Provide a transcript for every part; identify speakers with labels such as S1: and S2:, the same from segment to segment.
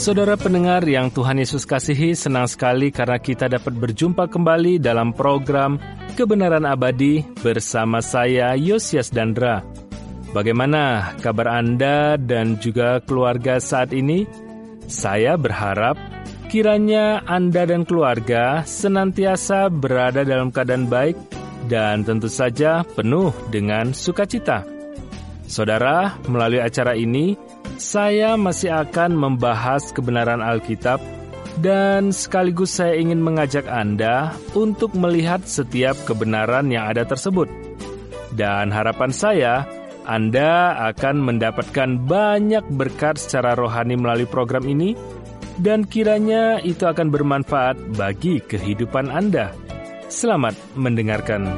S1: Saudara pendengar yang Tuhan Yesus kasihi, senang sekali karena kita dapat berjumpa kembali dalam program Kebenaran Abadi bersama saya, Yosias Dandra. Bagaimana kabar Anda dan juga keluarga saat ini? Saya berharap kiranya Anda dan keluarga senantiasa berada dalam keadaan baik dan tentu saja penuh dengan sukacita. Saudara, melalui acara ini, saya masih akan membahas kebenaran Alkitab dan sekaligus saya ingin mengajak Anda untuk melihat setiap kebenaran yang ada tersebut. Dan harapan saya, Anda akan mendapatkan banyak berkat secara rohani melalui program ini dan kiranya itu akan bermanfaat bagi kehidupan Anda. Selamat mendengarkan.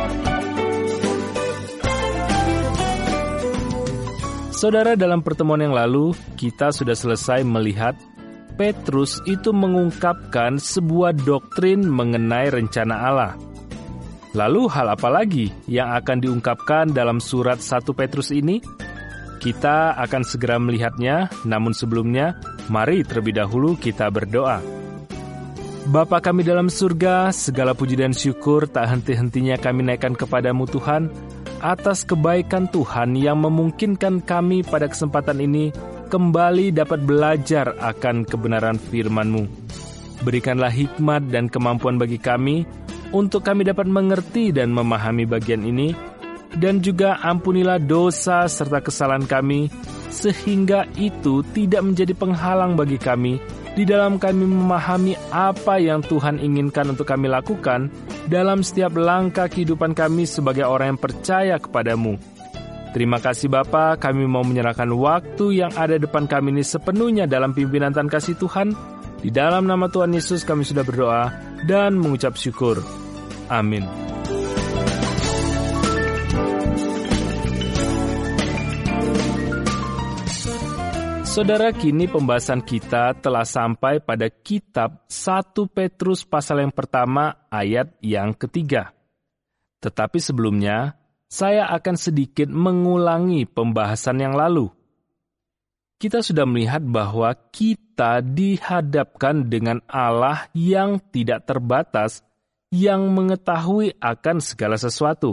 S1: Saudara, dalam pertemuan yang lalu, kita sudah selesai melihat Petrus itu mengungkapkan sebuah doktrin mengenai rencana Allah. Lalu hal apa lagi yang akan diungkapkan dalam surat 1 Petrus ini? Kita akan segera melihatnya, namun sebelumnya, mari terlebih dahulu kita berdoa. Bapa kami dalam surga, segala puji dan syukur tak henti-hentinya kami naikkan kepadamu Tuhan, atas kebaikan Tuhan yang memungkinkan kami pada kesempatan ini kembali dapat belajar akan kebenaran firman-Mu. Berikanlah hikmat dan kemampuan bagi kami untuk kami dapat mengerti dan memahami bagian ini, dan juga ampunilah dosa serta kesalahan kami, sehingga itu tidak menjadi penghalang bagi kami di dalam kami memahami apa yang Tuhan inginkan untuk kami lakukan dalam setiap langkah kehidupan kami sebagai orang yang percaya kepadamu. Terima kasih Bapa, kami mau menyerahkan waktu yang ada depan kami ini sepenuhnya dalam pimpinan dan kasih Tuhan. Di dalam nama Tuhan Yesus kami sudah berdoa dan mengucap syukur. Amin. Saudara, kini pembahasan kita telah sampai pada kitab 1 Petrus pasal yang pertama ayat yang ketiga. Tetapi sebelumnya, saya akan sedikit mengulangi pembahasan yang lalu. Kita sudah melihat bahwa kita dihadapkan dengan Allah yang tidak terbatas, yang mengetahui akan segala sesuatu.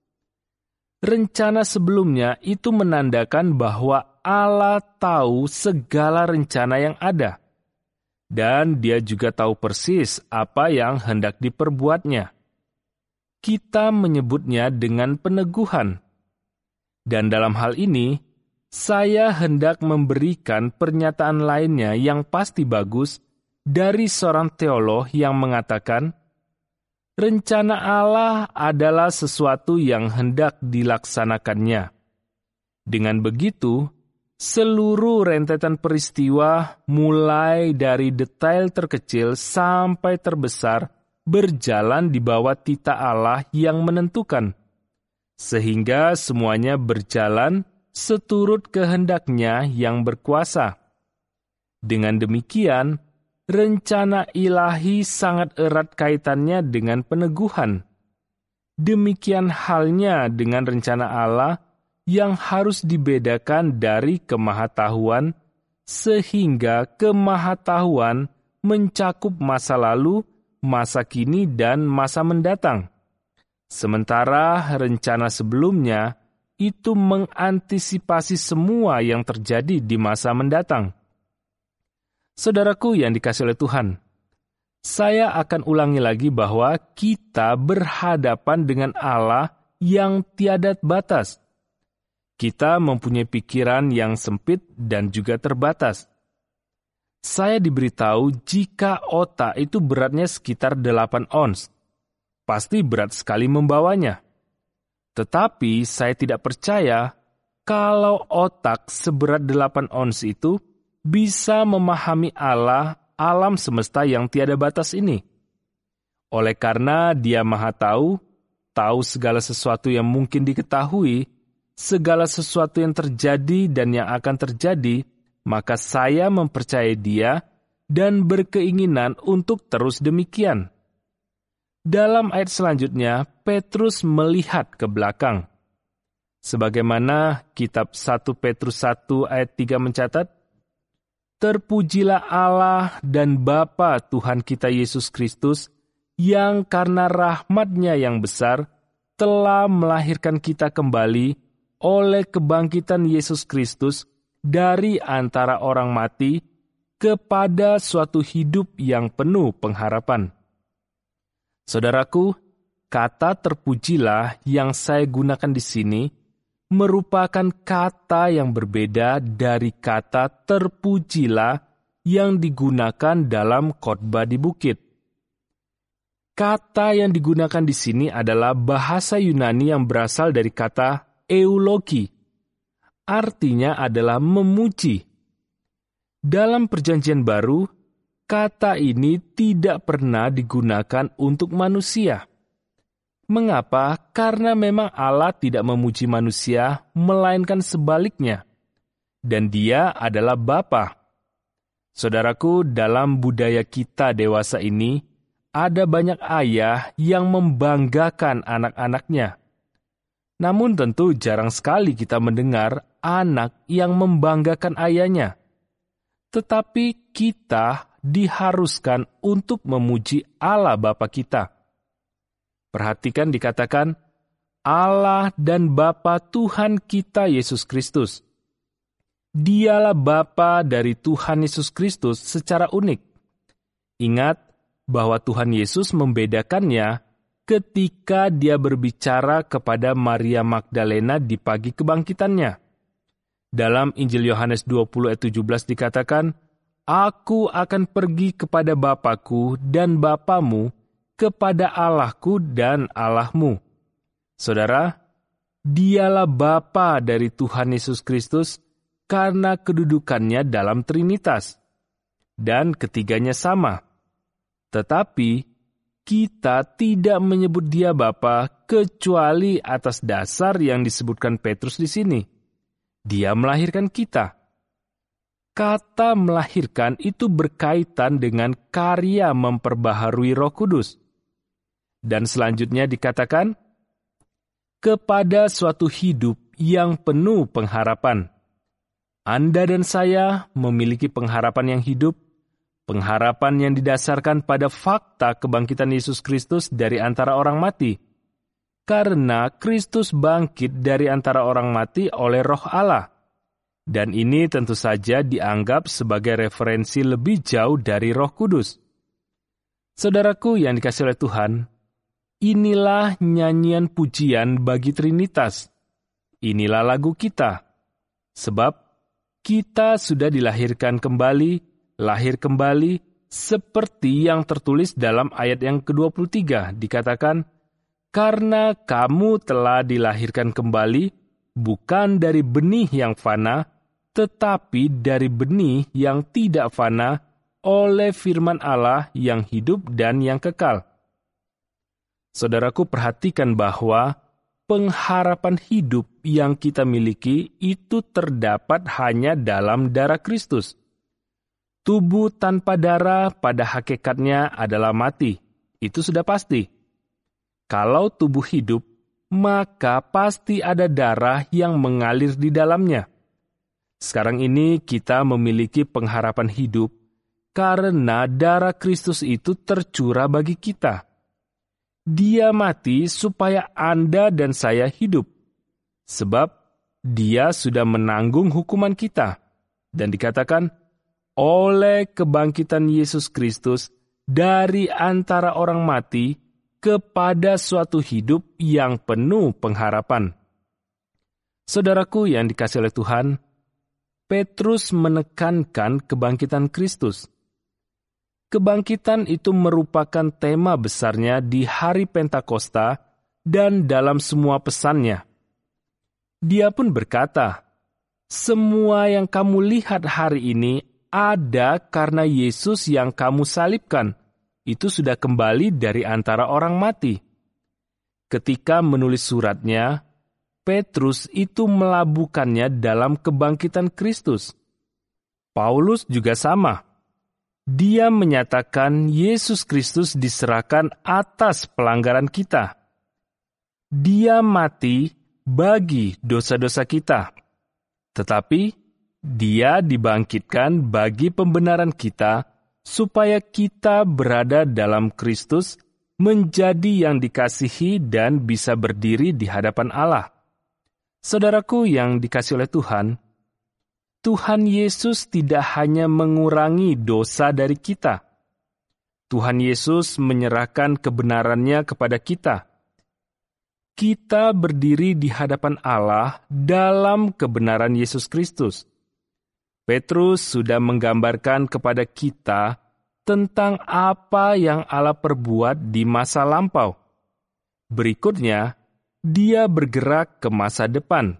S1: Rencana sebelumnya itu menandakan bahwa Allah tahu segala rencana yang ada, dan Dia juga tahu persis apa yang hendak diperbuatnya. Kita menyebutnya dengan peneguhan. Dan dalam hal ini, saya hendak memberikan pernyataan lainnya yang pasti bagus dari seorang teolog yang mengatakan, rencana Allah adalah sesuatu yang hendak dilaksanakannya. Dengan begitu, seluruh rentetan peristiwa, mulai dari detail terkecil sampai terbesar, berjalan di bawah tita Allah yang menentukan, sehingga semuanya berjalan seturut kehendaknya yang berkuasa. Dengan demikian, rencana ilahi sangat erat kaitannya dengan peneguhan. Demikian halnya dengan rencana Allah yang harus dibedakan dari kemahatauan, sehingga kemahatauan mencakup masa lalu, masa kini, dan masa mendatang. Sementara rencana sebelumnya itu mengantisipasi semua yang terjadi di masa mendatang. Saudaraku yang dikasihi oleh Tuhan, saya akan ulangi lagi bahwa kita berhadapan dengan Allah yang tiada batas. Kita mempunyai pikiran yang sempit dan juga terbatas. Saya diberitahu jika otak itu beratnya sekitar 8 ons. Pasti berat sekali membawanya. Tetapi saya tidak percaya kalau otak seberat 8 ons itu bisa memahami Allah, alam semesta yang tiada batas ini. Oleh karena Dia Maha tahu segala sesuatu yang mungkin diketahui, segala sesuatu yang terjadi dan yang akan terjadi, maka saya mempercayai Dia dan berkeinginan untuk terus demikian. Dalam ayat selanjutnya, Petrus melihat ke belakang. Sebagaimana kitab 1 Petrus 1 ayat 3 mencatat, Terpujilah Allah dan Bapa Tuhan kita Yesus Kristus, yang karena rahmat-Nya yang besar, telah melahirkan kita kembali oleh kebangkitan Yesus Kristus dari antara orang mati kepada suatu hidup yang penuh pengharapan. Saudaraku, kata terpujilah yang saya gunakan di sini merupakan kata yang berbeda dari kata terpujilah yang digunakan dalam khotbah di bukit. Kata yang digunakan di sini adalah bahasa Yunani yang berasal dari kata eulogi. Artinya adalah memuji. Dalam Perjanjian Baru, kata ini tidak pernah digunakan untuk manusia. Mengapa? Karena memang Allah tidak memuji manusia, melainkan sebaliknya. Dan Dia adalah Bapa. Saudaraku, dalam budaya kita dewasa ini, ada banyak ayah yang membanggakan anak-anaknya. Namun tentu jarang sekali kita mendengar anak yang membanggakan ayahnya. Tetapi kita diharuskan untuk memuji Allah Bapa kita. Perhatikan dikatakan, Allah dan Bapa Tuhan kita Yesus Kristus. Dialah Bapa dari Tuhan Yesus Kristus secara unik. Ingat bahwa Tuhan Yesus membedakannya ketika Dia berbicara kepada Maria Magdalena di pagi kebangkitannya. Dalam Injil Yohanes 20 ayat 17 dikatakan, Aku akan pergi kepada Bapa-Ku dan Bapamu, kepada Allah-Ku dan Allahmu. Saudara, Dialah Bapa dari Tuhan Yesus Kristus karena kedudukannya dalam Trinitas. Dan ketiganya sama. Tetapi, kita tidak menyebut Dia Bapa kecuali atas dasar yang disebutkan Petrus di sini. Dia melahirkan kita. Kata melahirkan itu berkaitan dengan karya memperbaharui Roh Kudus. Dan selanjutnya dikatakan, kepada suatu hidup yang penuh pengharapan. Anda dan saya memiliki pengharapan yang hidup, pengharapan yang didasarkan pada fakta kebangkitan Yesus Kristus dari antara orang mati. Karena Kristus bangkit dari antara orang mati oleh Roh Allah. Dan ini tentu saja dianggap sebagai referensi lebih jauh dari Roh Kudus. Saudaraku yang dikasihi oleh Tuhan, inilah nyanyian pujian bagi Trinitas. Inilah lagu kita. Sebab kita sudah dilahirkan kembali, lahir kembali, seperti yang tertulis dalam ayat yang ke-23. Dikatakan, karena kamu telah dilahirkan kembali, bukan dari benih yang fana, tetapi dari benih yang tidak fana oleh firman Allah yang hidup dan yang kekal. Saudaraku, perhatikan bahwa pengharapan hidup yang kita miliki itu terdapat hanya dalam darah Kristus. Tubuh tanpa darah pada hakikatnya adalah mati. Itu sudah pasti. Kalau tubuh hidup, maka pasti ada darah yang mengalir di dalamnya. Sekarang ini kita memiliki pengharapan hidup karena darah Kristus itu tercurah bagi kita. Dia mati supaya Anda dan saya hidup. Sebab Dia sudah menanggung hukuman kita. Dan dikatakan, oleh kebangkitan Yesus Kristus dari antara orang mati kepada suatu hidup yang penuh pengharapan. Saudaraku yang dikasihi oleh Tuhan, Petrus menekankan kebangkitan Kristus. Kebangkitan itu merupakan tema besarnya di hari Pentakosta dan dalam semua pesannya. Dia pun berkata, semua yang kamu lihat hari ini ada karena Yesus yang kamu salibkan. Itu sudah kembali dari antara orang mati. Ketika menulis suratnya, Petrus itu melabuhkannya dalam kebangkitan Kristus. Paulus juga sama. Dia menyatakan Yesus Kristus diserahkan atas pelanggaran kita. Dia mati bagi dosa-dosa kita. Tetapi Dia dibangkitkan bagi pembenaran kita, supaya kita berada dalam Kristus, menjadi yang dikasihi dan bisa berdiri di hadapan Allah. Saudaraku yang dikasihi oleh Tuhan, Tuhan Yesus tidak hanya mengurangi dosa dari kita. Tuhan Yesus menyerahkan kebenarannya kepada kita. Kita berdiri di hadapan Allah dalam kebenaran Yesus Kristus. Petrus sudah menggambarkan kepada kita tentang apa yang Allah perbuat di masa lampau. Berikutnya, dia bergerak ke masa depan.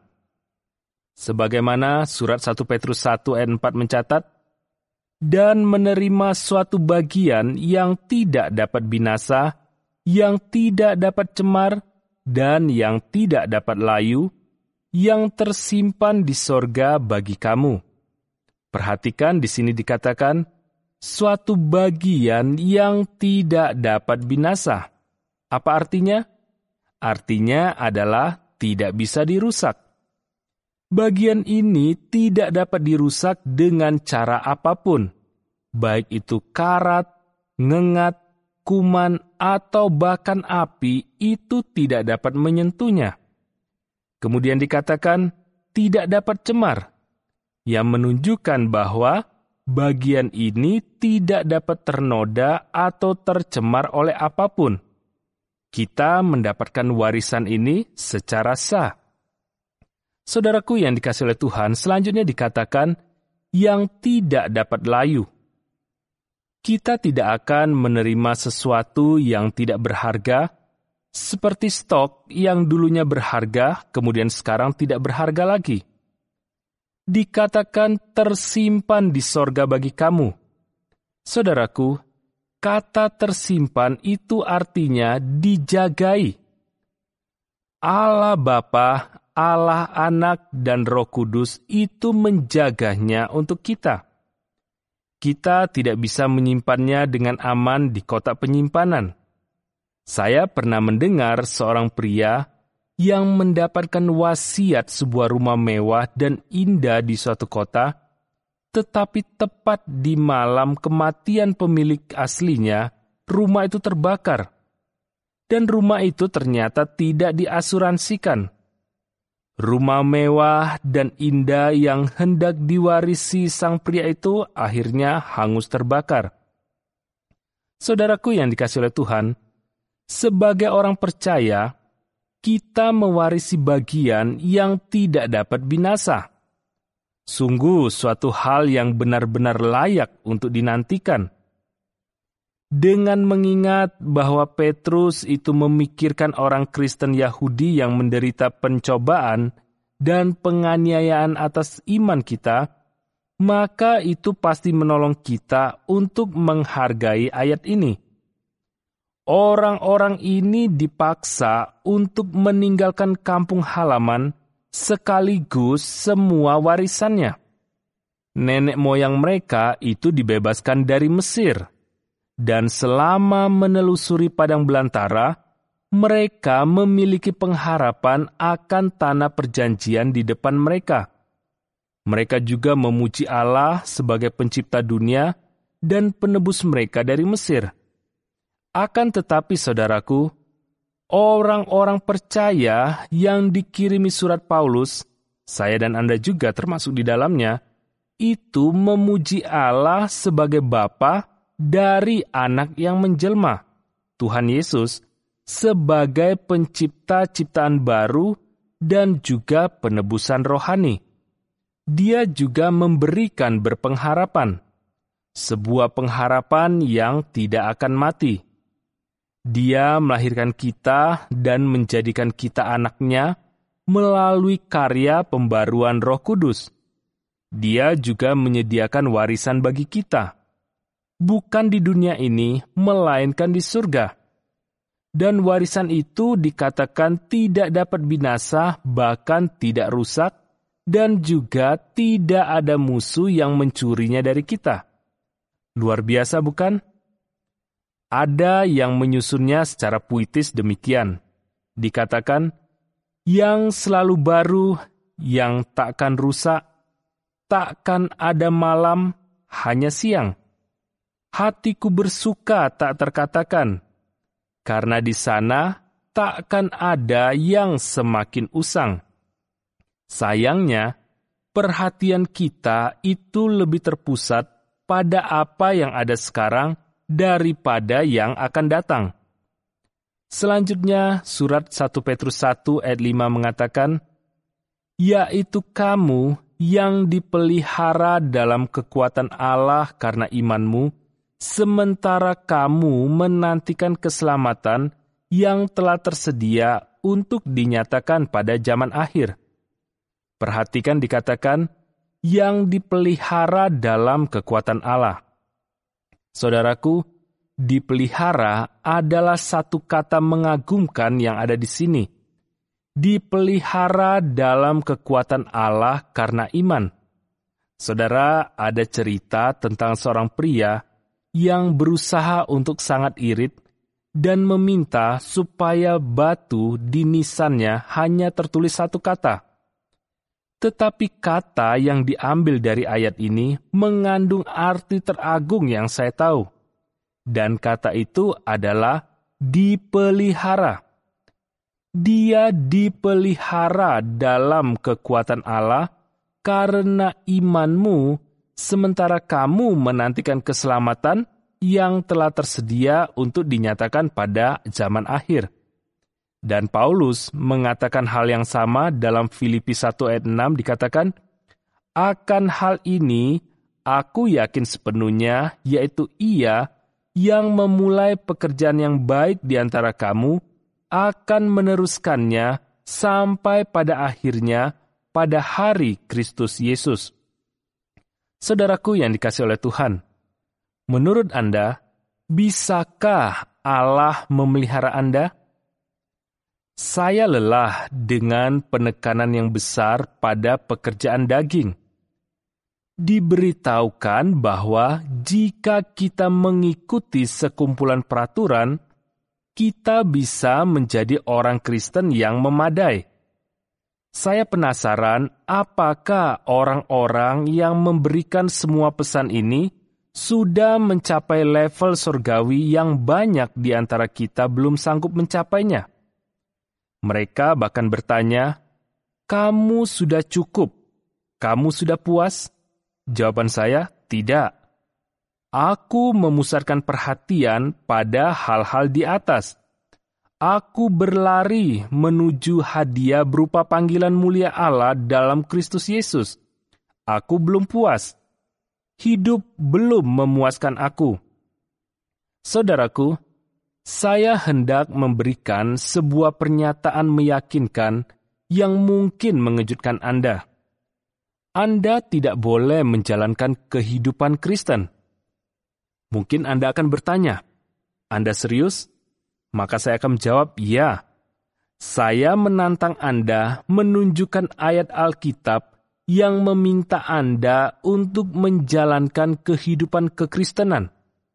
S1: Sebagaimana surat 1 Petrus 1 ayat 4 mencatat, dan menerima suatu bagian yang tidak dapat binasa, yang tidak dapat cemar, dan yang tidak dapat layu, yang tersimpan di sorga bagi kamu. Perhatikan di sini dikatakan, suatu bagian yang tidak dapat binasa. Apa artinya? Artinya adalah tidak bisa dirusak. Bagian ini tidak dapat dirusak dengan cara apapun, baik itu karat, ngengat, kuman, atau bahkan api, itu tidak dapat menyentuhnya. Kemudian dikatakan, tidak dapat cemar, yang menunjukkan bahwa bagian ini tidak dapat ternoda atau tercemar oleh apapun. Kita mendapatkan warisan ini secara sah. Saudaraku yang dikasihi oleh Tuhan, selanjutnya dikatakan, yang tidak dapat layu. Kita tidak akan menerima sesuatu yang tidak berharga, seperti stok yang dulunya berharga, kemudian sekarang tidak berharga lagi. Dikatakan tersimpan di sorga bagi kamu. Saudaraku, kata tersimpan itu artinya dijagai. Allah Bapa, Allah Anak, dan Roh Kudus itu menjaganya untuk kita. Kita tidak bisa menyimpannya dengan aman di kotak penyimpanan. Saya pernah mendengar seorang pria yang mendapatkan wasiat sebuah rumah mewah dan indah di suatu kota, tetapi tepat di malam kematian pemilik aslinya, rumah itu terbakar. Dan rumah itu ternyata tidak diasuransikan. Rumah mewah dan indah yang hendak diwarisi sang pria itu akhirnya hangus terbakar. Saudaraku yang dikasihi oleh Tuhan, sebagai orang percaya, kita mewarisi bagian yang tidak dapat binasa. Sungguh suatu hal yang benar-benar layak untuk dinantikan. Dengan mengingat bahwa Petrus itu memikirkan orang Kristen Yahudi yang menderita pencobaan dan penganiayaan atas iman kita, maka itu pasti menolong kita untuk menghargai ayat ini. Orang-orang ini dipaksa untuk meninggalkan kampung halaman sekaligus semua warisannya. Nenek moyang mereka itu dibebaskan dari Mesir. Dan selama menelusuri padang belantara, mereka memiliki pengharapan akan tanah perjanjian di depan mereka. Mereka juga memuji Allah sebagai pencipta dunia dan penebus mereka dari Mesir. Akan tetapi, saudaraku, orang-orang percaya yang dikirimi surat Paulus, saya dan Anda juga termasuk di dalamnya, itu memuji Allah sebagai Bapa dari anak yang menjelma, Tuhan Yesus, sebagai pencipta ciptaan baru dan juga penebusan rohani. Dia juga memberikan berpengharapan, sebuah pengharapan yang tidak akan mati. Dia melahirkan kita dan menjadikan kita anaknya melalui karya pembaruan Roh Kudus. Dia juga menyediakan warisan bagi kita, bukan di dunia ini, melainkan di surga. Dan warisan itu dikatakan tidak dapat binasa, bahkan tidak rusak, dan juga tidak ada musuh yang mencurinya dari kita. Luar biasa, bukan? Ada yang menyusunnya secara puitis demikian. Dikatakan, yang selalu baru, yang takkan rusak, takkan ada malam, hanya siang. Hatiku bersuka tak terkatakan, karena di sana takkan ada yang semakin usang. Sayangnya, perhatian kita itu lebih terpusat pada apa yang ada sekarang daripada yang akan datang. Selanjutnya, surat 1 Petrus 1 ayat 5 mengatakan, yaitu kamu yang dipelihara dalam kekuatan Allah karena imanmu, sementara kamu menantikan keselamatan yang telah tersedia untuk dinyatakan pada zaman akhir. Perhatikan dikatakan, yang dipelihara dalam kekuatan Allah. Saudaraku, dipelihara adalah satu kata mengagumkan yang ada di sini. Dipelihara dalam kekuatan Allah karena iman. Saudara, ada cerita tentang seorang pria yang berusaha untuk sangat irit dan meminta supaya batu di nisannya hanya tertulis satu kata. Tetapi kata yang diambil dari ayat ini mengandung arti teragung yang saya tahu. Dan kata itu adalah dipelihara. Dia dipelihara dalam kekuatan Allah karena imanmu, sementara kamu menantikan keselamatan yang telah tersedia untuk dinyatakan pada zaman akhir. Dan Paulus mengatakan hal yang sama dalam Filipi 1 ayat 6 dikatakan, akan hal ini aku yakin sepenuhnya, yaitu Ia yang memulai pekerjaan yang baik di antara kamu, akan meneruskannya sampai pada akhirnya pada hari Kristus Yesus. Saudaraku yang dikasihi oleh Tuhan, menurut Anda, bisakah Allah memelihara Anda? Saya lelah dengan penekanan yang besar pada pekerjaan daging. Diberitahukan bahwa jika kita mengikuti sekumpulan peraturan, kita bisa menjadi orang Kristen yang memadai. Saya penasaran apakah orang-orang yang memberikan semua pesan ini sudah mencapai level surgawi yang banyak di antara kita belum sanggup mencapainya. Mereka bahkan bertanya, kamu sudah cukup? Kamu sudah puas? Jawaban saya, tidak. Aku memusatkan perhatian pada hal-hal di atas. Aku berlari menuju hadiah berupa panggilan mulia Allah dalam Kristus Yesus. Aku belum puas. Hidup belum memuaskan aku. Saudaraku, saya hendak memberikan sebuah pernyataan meyakinkan yang mungkin mengejutkan Anda. Anda tidak boleh menjalankan kehidupan Kristen. Mungkin Anda akan bertanya, Anda serius? Maka saya akan menjawab, ya. Saya menantang Anda menunjukkan ayat Alkitab yang meminta Anda untuk menjalankan kehidupan kekristenan.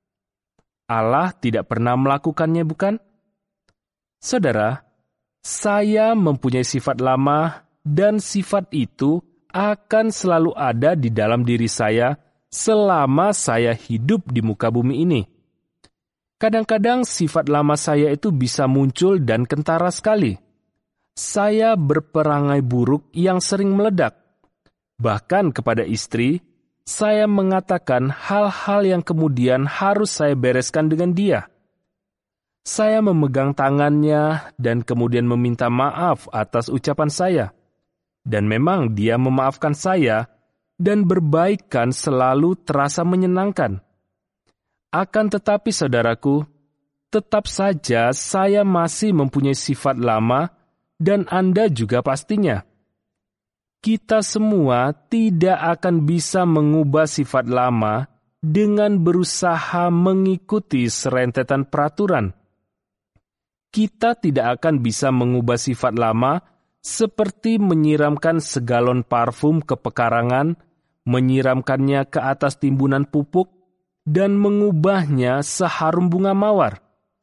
S1: Allah tidak pernah melakukannya, bukan? Saudara, saya mempunyai sifat lama dan sifat itu akan selalu ada di dalam diri saya selama saya hidup di muka bumi ini. Kadang-kadang sifat lama saya itu bisa muncul dan kentara sekali. Saya berperangai buruk yang sering meledak. Bahkan kepada istri, saya mengatakan hal-hal yang kemudian harus saya bereskan dengan dia. Saya memegang tangannya dan kemudian meminta maaf atas ucapan saya. Dan memang dia memaafkan saya, dan berbaikan selalu terasa menyenangkan. Akan tetapi saudaraku, tetap saja saya masih mempunyai sifat lama, dan Anda juga pastinya. Kita semua tidak akan bisa mengubah sifat lama dengan berusaha mengikuti serentetan peraturan. Kita tidak akan bisa mengubah sifat lama seperti menyiramkan segalon parfum ke pekarangan, menyiramkannya ke atas timbunan pupuk, dan mengubahnya seharum bunga mawar.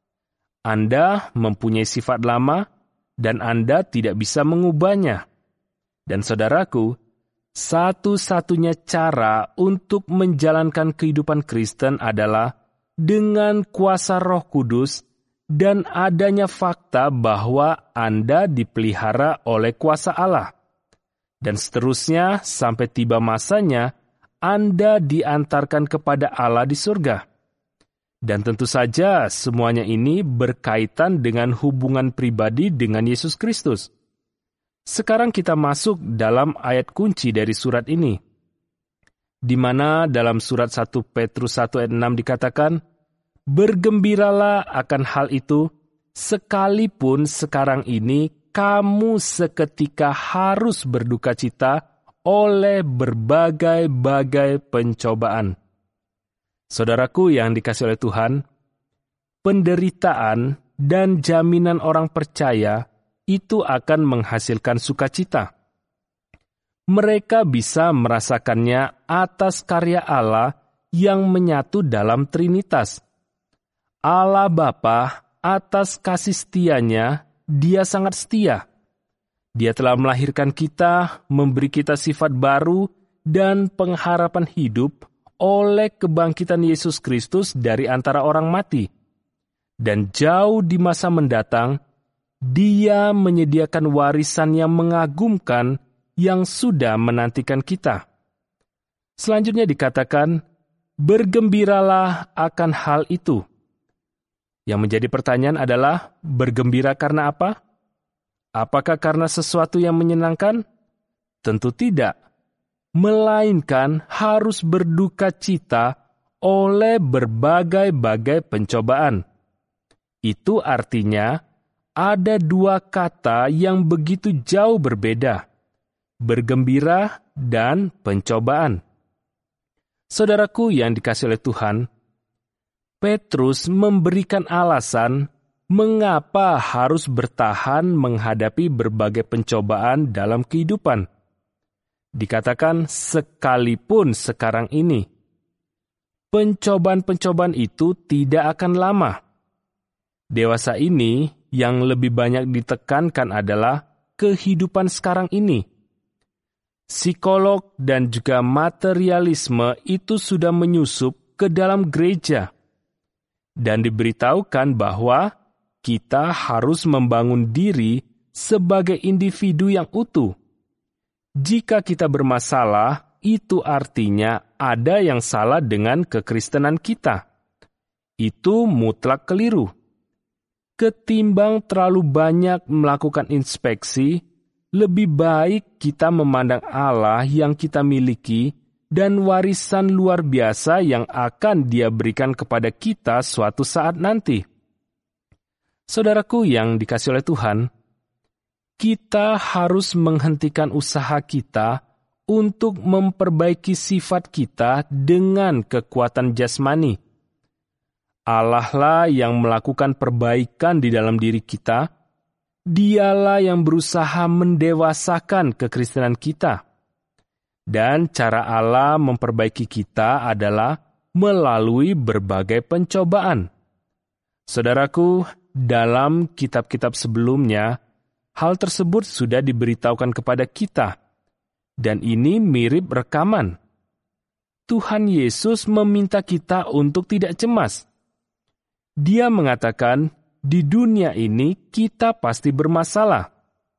S1: Anda mempunyai sifat lama, dan Anda tidak bisa mengubahnya. Dan saudaraku, Satu-satunya cara untuk menjalankan kehidupan Kristen adalah dengan kuasa Roh Kudus dan adanya fakta bahwa Anda dipelihara oleh kuasa Allah. Dan seterusnya sampai tiba masanya Anda diantarkan kepada Allah di surga. Dan tentu saja semuanya ini berkaitan dengan hubungan pribadi dengan Yesus Kristus. Sekarang kita masuk dalam ayat kunci dari surat ini, di mana dalam surat 1 Petrus 1 ayat 6 dikatakan, "Bergembiralah akan hal itu, sekalipun sekarang ini kamu seketika harus berduka cita oleh berbagai-bagai pencobaan." Saudaraku yang dikasihi oleh Tuhan, penderitaan dan jaminan orang percaya itu akan menghasilkan sukacita. Mereka bisa merasakannya atas karya Allah yang menyatu dalam Trinitas. Allah Bapa, atas kasih setianya, Dia sangat setia. Dia telah melahirkan kita, memberi kita sifat baru dan pengharapan hidup oleh kebangkitan Yesus Kristus dari antara orang mati. Dan jauh di masa mendatang, Dia menyediakan warisan yang mengagumkan yang sudah menantikan kita. Selanjutnya dikatakan, bergembiralah akan hal itu. Yang menjadi pertanyaan adalah, bergembira karena apa? Apakah karena sesuatu yang menyenangkan? Tentu tidak. Melainkan harus berduka cita oleh berbagai-bagai pencobaan. Itu artinya, ada dua kata yang begitu jauh berbeda, bergembira dan pencobaan. Saudaraku yang dikasihi oleh Tuhan, Petrus memberikan alasan mengapa harus bertahan menghadapi berbagai pencobaan dalam kehidupan. Dikatakan sekalipun sekarang ini. Pencobaan-pencobaan itu tidak akan lama. Dewasa ini yang lebih banyak ditekankan adalah kehidupan sekarang ini. Psikolog dan juga materialisme itu sudah menyusup ke dalam gereja. Dan diberitahukan bahwa kita harus membangun diri sebagai individu yang utuh. Jika kita bermasalah, itu artinya ada yang salah dengan kekristenan kita. Itu mutlak keliru. Ketimbang terlalu banyak melakukan inspeksi, lebih baik kita memandang Allah yang kita miliki dan warisan luar biasa yang akan Dia berikan kepada kita suatu saat nanti. Saudaraku yang dikasihi oleh Tuhan, kita harus menghentikan usaha kita untuk memperbaiki sifat kita dengan kekuatan jasmani. Allah lah yang melakukan perbaikan di dalam diri kita. Dialah yang berusaha mendewasakan kekristenan kita. Dan cara Allah memperbaiki kita adalah melalui berbagai pencobaan. Saudaraku, dalam kitab-kitab sebelumnya, hal tersebut sudah diberitahukan kepada kita. Dan ini mirip rekaman. Tuhan Yesus meminta kita untuk tidak cemas. Dia mengatakan, di dunia ini kita pasti bermasalah.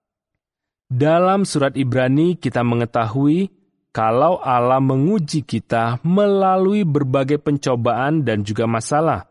S1: Dalam surat Ibrani kita mengetahui kalau Allah menguji kita melalui berbagai pencobaan dan juga masalah.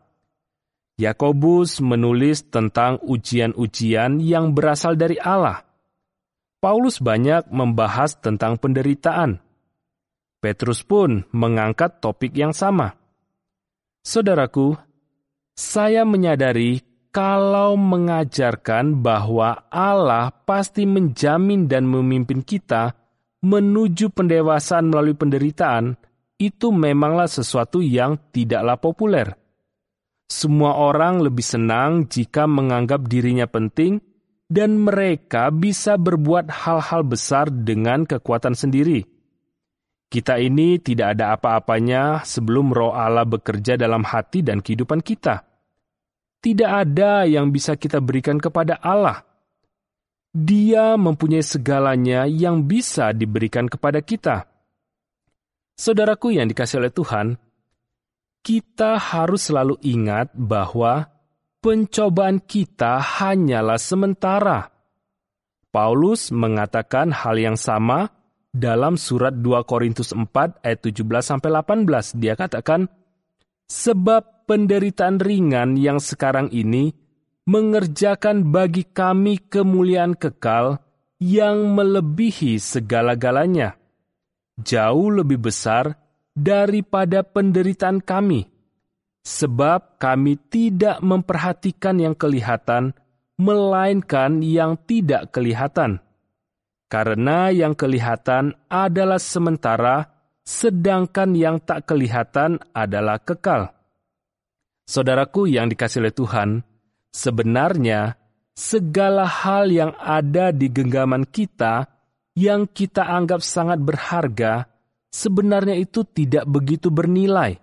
S1: Yakobus menulis tentang ujian-ujian yang berasal dari Allah. Paulus banyak membahas tentang penderitaan. Petrus pun mengangkat topik yang sama. Saudaraku, saya menyadari kalau mengajarkan bahwa Allah pasti menjamin dan memimpin kita menuju pendewasaan melalui penderitaan, itu memanglah sesuatu yang tidaklah populer. Semua orang lebih senang jika menganggap dirinya penting dan mereka bisa berbuat hal-hal besar dengan kekuatan sendiri. Kita ini tidak ada apa-apanya sebelum Roh Allah bekerja dalam hati dan kehidupan kita. Tidak ada yang bisa kita berikan kepada Allah. Dia mempunyai segalanya yang bisa diberikan kepada kita. Saudaraku yang dikasihi oleh Tuhan, kita harus selalu ingat bahwa pencobaan kita hanyalah sementara. Paulus mengatakan hal yang sama dalam surat 2 Korintus 4 ayat 17-18. Dia katakan, sebab penderitaan ringan yang sekarang ini mengerjakan bagi kami kemuliaan kekal yang melebihi segala-galanya, jauh lebih besar daripada penderitaan kami. Sebab kami tidak memperhatikan yang kelihatan, melainkan yang tidak kelihatan. Karena yang kelihatan adalah sementara, sedangkan yang tak kelihatan adalah kekal. Saudaraku yang dikasihi oleh Tuhan, sebenarnya segala hal yang ada di genggaman kita, yang kita anggap sangat berharga, sebenarnya itu tidak begitu bernilai.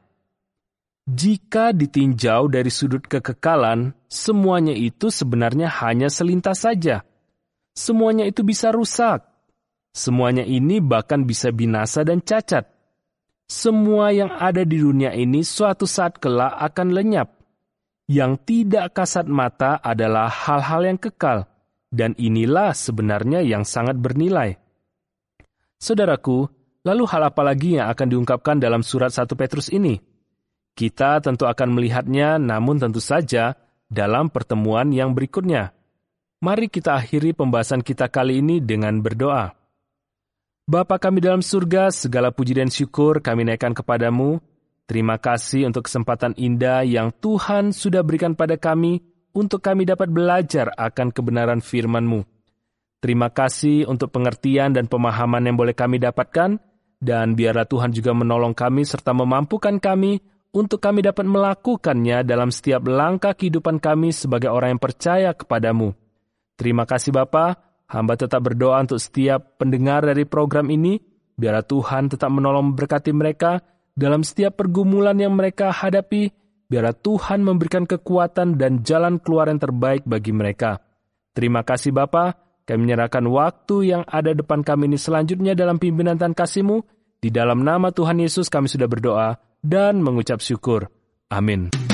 S1: Jika ditinjau dari sudut kekekalan, semuanya itu sebenarnya hanya selintas saja. Semuanya itu bisa rusak. Semuanya ini bahkan bisa binasa dan cacat. Semua yang ada di dunia ini suatu saat kelak akan lenyap. Yang tidak kasat mata adalah hal-hal yang kekal, dan inilah sebenarnya yang sangat bernilai. Saudaraku, lalu hal apa lagi yang akan diungkapkan dalam surat 1 Petrus ini? Kita tentu akan melihatnya, namun tentu saja dalam pertemuan yang berikutnya. Mari kita akhiri pembahasan kita kali ini dengan berdoa. Bapa kami dalam surga, segala puji dan syukur kami naikkan kepadamu. Terima kasih untuk kesempatan indah yang Tuhan sudah berikan pada kami untuk kami dapat belajar akan kebenaran firman-Mu. Terima kasih untuk pengertian dan pemahaman yang boleh kami dapatkan, dan biarlah Tuhan juga menolong kami serta memampukan kami untuk kami dapat melakukannya dalam setiap langkah kehidupan kami sebagai orang yang percaya kepadamu. Terima kasih Bapa, hamba tetap berdoa untuk setiap pendengar dari program ini, biarlah Tuhan tetap menolong memberkati mereka dalam setiap pergumulan yang mereka hadapi, biarlah Tuhan memberikan kekuatan dan jalan keluar yang terbaik bagi mereka. Terima kasih Bapa, kami menyerahkan waktu yang ada depan kami ini selanjutnya dalam pimpinan dan kasih-Mu. Di dalam nama Tuhan Yesus kami sudah berdoa dan mengucap syukur. Amin.